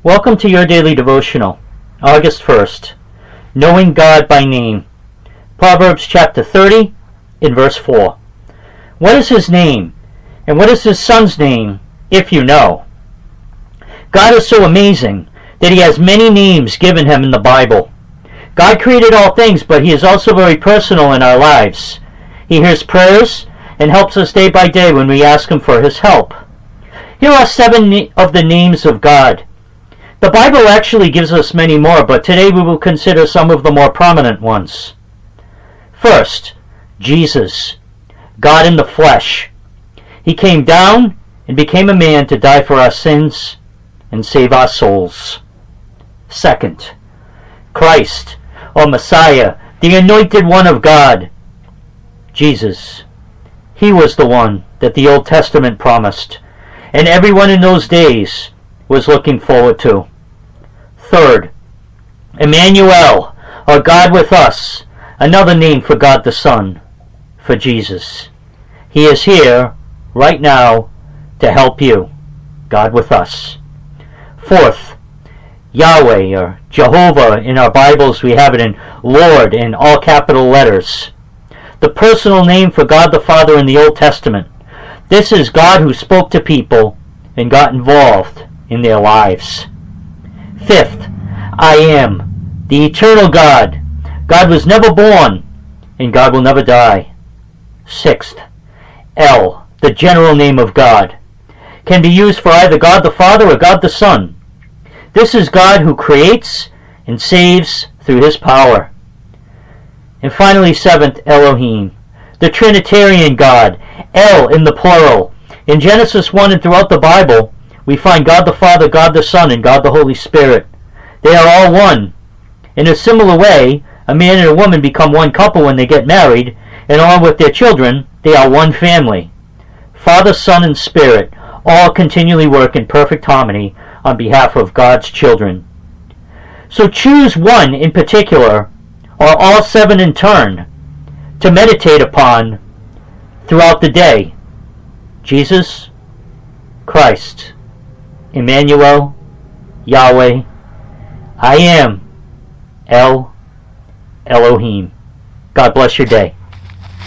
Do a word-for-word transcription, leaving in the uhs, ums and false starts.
Welcome to your daily devotional, August first, Knowing God by Name. Proverbs chapter thirty, in verse four. What is his name, and what is his son's name, if you know? God is so amazing that he has many names given him in the Bible. God created all things, but he is also very personal in our lives. He hears prayers and helps us day by day when we ask him for his help. Here are seven of the names of God. The Bible actually gives us many more, but today we will consider some of the more prominent ones. First, Jesus, God in the flesh. He came down and became a man to die for our sins and save our souls. Second, Christ, or Messiah, the anointed one of God. Jesus. He was the one that the Old Testament promised, and everyone in those days was looking forward to. Third, Emmanuel, or God with us, another name for God the Son, for Jesus. He is here, right now, to help you, God with us. Fourth, Yahweh, or Jehovah. In our Bibles we have it in Lord in all capital letters. The personal name for God the Father in the Old Testament. This is God who spoke to people and got involved in their lives. Fifth, I am, the eternal God. God was never born, and God will never die. Sixth, El, the general name of God, can be used for either God the Father or God the Son. This is God who creates and saves through his power. And finally, seventh, Elohim, the Trinitarian God, El in the plural. In Genesis one and throughout the Bible, we find God the Father, God the Son, and God the Holy Spirit. They are all one. In a similar way, a man and a woman become one couple when they get married, and along with their children, they are one family. Father, Son, and Spirit all continually work in perfect harmony on behalf of God's children. So choose one in particular, or all seven in turn, to meditate upon throughout the day. Jesus, Christ, Emmanuel, Yahweh, I am, El, Elohim. God bless your day.